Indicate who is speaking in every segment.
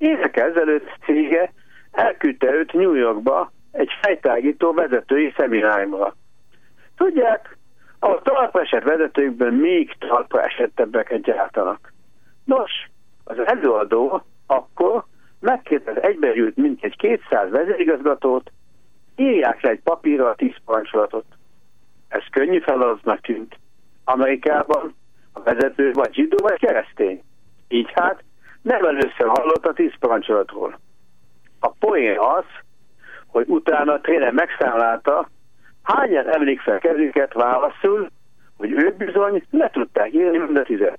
Speaker 1: Évekkel ezelőtt cége elküldte őt New Yorkba egy fejtágító vezetői szemináriumra. Tudják, a talpra esett vezetőkből még talpra esettebbeket gyártanak. Nos, az előadó akkor megkérte az egybegyűlt mintegy 200 vezérigazgatót, írják le egy papírra a 10 parancsolatot. Ez könnyű feladatnak tűnt. Amerikában a vezető vagy zsidó, vagy keresztény. Így hát nem először hallott a 10 parancsolatról. A poén az, hogy utána a tréner megszámlálta, hányan emlik fel kezüket válaszul, hogy ők bizony le tudták írni mind a 10-et.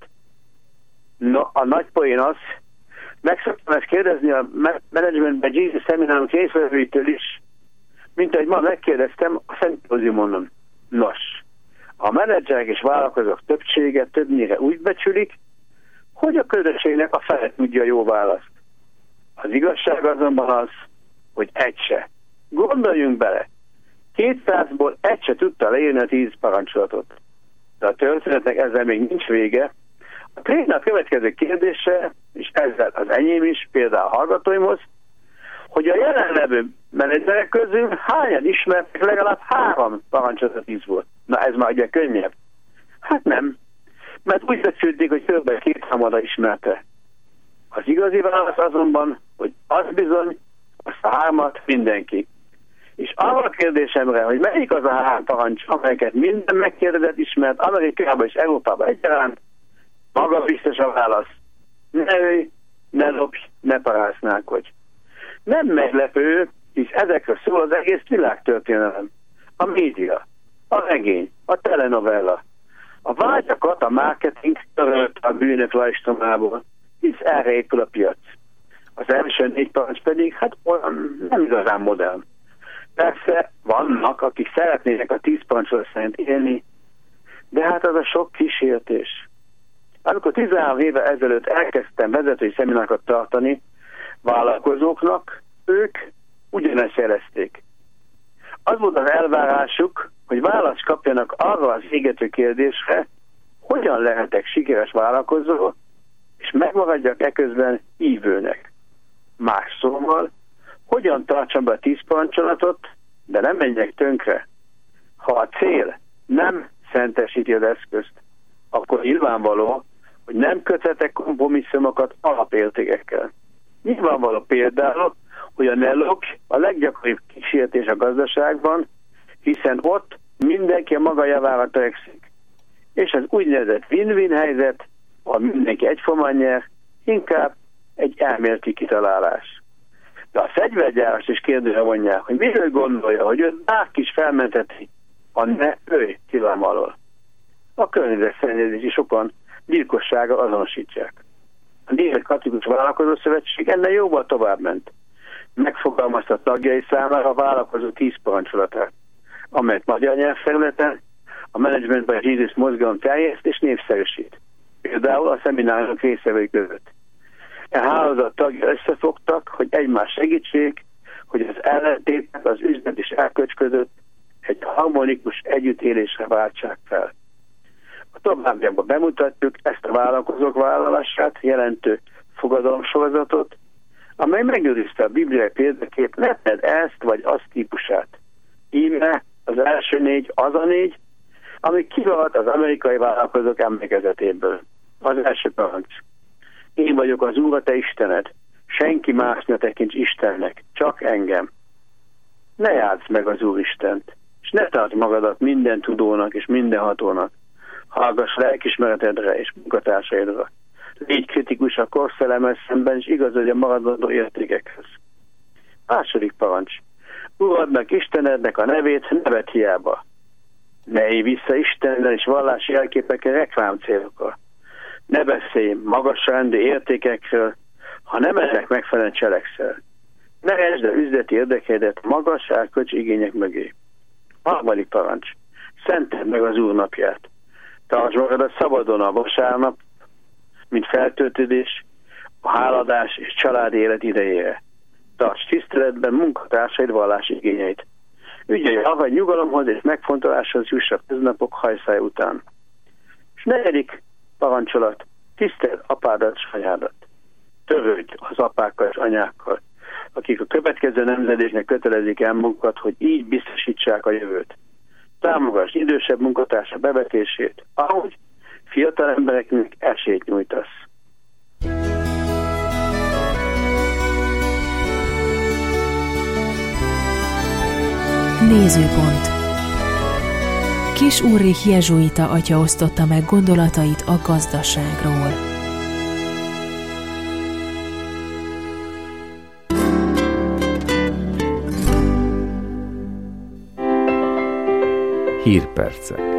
Speaker 1: No, a nagy poén az, meg szoktam ezt kérdezni a menedzsmentben Jesus szeminárium részvevőitől is, mint ahogy ma megkérdeztem a Szentjózsimonon. Nos, a menedzserek és vállalkozók többsége többnyire úgy becsülik, hogy a közösségnek a fele tudja jó választ. Az igazság azonban az, hogy egy se. Gondoljunk bele, 200-ból egy se tudta leírni a 10 parancsolatot. De a történetnek ezzel még nincs vége. A tréner a következő kérdése, és ezzel az enyém is, például a hallgatóimhoz, hogy a jelenlevő menedzserek közül hányan ismertek legalább 3 parancsolatot 10-ból. Na ez már ugye könnyebb. Hát nem, mert úgy becsülték, hogy kb. 2/3 ismerte. Az igazi válasz azonban, hogy az bizony, azt a 3-at mindenki. És arra a kérdésemre, hogy melyik az a 3 parancs, amelyeket minden megkérdezett ismert Amerikában és Európában egyaránt, maga biztos a válasz. Ne ölj, ne lopj, ne parásználkodj. Nem meglepő, hisz ezekről szól az egész világtörténelem. A média, a regény, a telenovella. A vágyakat a marketing törölte a bűnök rajztomából, hisz erre épül a piac. Az első 4 parancs pedig, hát olyan nem igazán modern. Persze vannak, akik szeretnének a 10 parancsol szerint élni, de hát az a sok kísértés. Amikor 13 éve ezelőtt elkezdtem vezetői szeminárokat tartani vállalkozóknak, ők ugyanezt jelezték. Az volt az elvárásuk, hogy választ kapjanak arra az égető kérdésre, hogyan lehetek sikeres vállalkozó, és megmaradjak eközben ívőnek. Más szóval, hogyan tartsam be a 10 parancsolatot, de nem menjek tönkre. Ha a cél nem szentesíti az eszközt, akkor nyilvánvaló, hogy nem köthetek kompromisszumokat alapértékekkel. Nyilvánvaló például, hogy a ne lopj a leggyakoribb kísértés a gazdaságban, hiszen ott mindenki a maga javára törekszik. És az úgynevezett win-win helyzet, ha mindenki egyformán nyer, inkább egy elméleti kitalálás. De a fegyvergyárast is kérdőre vonják, hogy miről gondolja, hogy őt bárki is felmenteti a ne ölj tilalom alól. A környezetszennyezési sokan gyilkossága azonosítják. A Német Katolikus Vállalkozó Szövetség ennél jóval tovább ment. Megfogalmazta a tagjai számára a vállalkozó 10 parancsolatát, amelyet magyar nyelvterületen a menedzsmentben Jesus mozgalom terjeszt és népszerűsít. Például a szemináriumok résztvevői között. A hálózat tagja összefogtak, hogy egymás segítsék, hogy az ellentétek az üzlet és erkölcs között egy harmonikus együttélésre váltsák fel. A továbbiakban bemutatjuk ezt a vállalkozók vállalását jelentő fogadalomsorozatot, amely megőrizte a bibliai példakép ne tedd ezt vagy azt típusát. Íme az első 4 az a 4, ami kivalt az amerikai vállalkozók emlékezetéből. Az első parancs. Én vagyok az Úr, a te Istened. Senki más ne tekints Istennek, csak engem. Ne játsz meg az Úristent, és ne tarts magadat minden tudónak és mindenhatónak. Hallgass lelkismeretedre és munkatársaidra. Légy kritikus a korszellemmel szemben, és igazodj a maradandó értékekhez. Második parancs. Uradnak, Istenednek a nevét nevet hiába. Ne élj vissza Istennel és vallási jelképekkel reklám célokkal. Ne beszélj magasrendű értékekről, ha nem ennek megfelelően cselekszel. Ne esd el üzleti érdekeidet magas erkölcsi igények mögé. Harmadik parancs. Szenteld meg az Úr napját. Tartsd magadat szabadon a vasárnap, mint feltöltődés, a háladás és családi élet idejére. Tarts tiszteletben munkatársaid vallási igényeit. Ügyelj arra, hogy nyugalomhoz és megfontoláshoz juss a köznapok hajszája után. És negyedik parancsolat, tiszteld apádat és anyádat.
Speaker 2: törődj az apákkal és anyákkal, akik a következő nemzedéknek kötelezik el magukat, hogy így biztosítsák a jövőt. Támogass idősebb munkatársa bevetését, ahogy fiatal embereknek esélyt nyújtasz.
Speaker 3: Nézőpont. Kiss Ulrich jezsuita atya osztotta meg gondolatait a gazdaságról.
Speaker 4: Hírpercek.